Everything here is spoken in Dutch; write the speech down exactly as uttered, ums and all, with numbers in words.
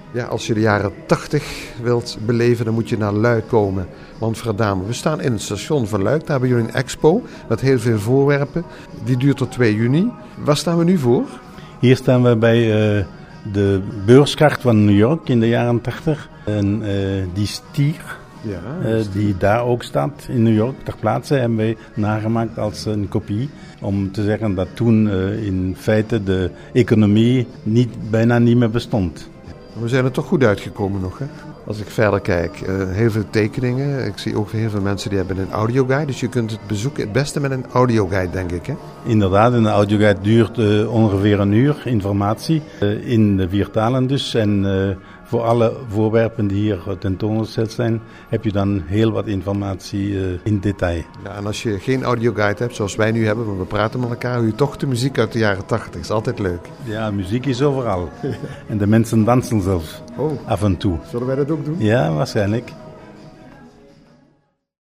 Ja, als je de jaren tachtig wilt beleven, dan moet je naar Luik komen. Want Verdame, we staan in het station van Luik. Daar hebben jullie een expo met heel veel voorwerpen. Die duurt tot twee juni. Waar staan we nu voor? Hier staan we bij uh, de beurskaart van New York in de jaren tachtig. En uh, die stier, ja, uh, die daar ook staat in New York ter plaatse, hebben wij nagemaakt als een kopie. Om te zeggen dat toen uh, in feite de economie niet, bijna niet meer bestond. We zijn er toch goed uitgekomen nog, hè? Als ik verder kijk, uh, heel veel tekeningen. Ik zie ook heel veel mensen die hebben een audioguide. Dus je kunt het bezoeken het beste met een audioguide, denk ik, hè? Inderdaad, een audioguide duurt uh, ongeveer een uur, informatie. Uh, in de vier talen dus. En uh, voor alle voorwerpen die hier tentoongesteld zijn, heb je dan heel wat informatie uh, in detail. Ja, en als je geen audioguide hebt, zoals wij nu hebben, want we praten met elkaar, hoor je toch de muziek uit de jaren tachtig. Is altijd leuk. Ja, muziek is overal. En de mensen dansen zelfs. Oh. Af en toe. Zullen wij dat ook doen? Ja, waarschijnlijk.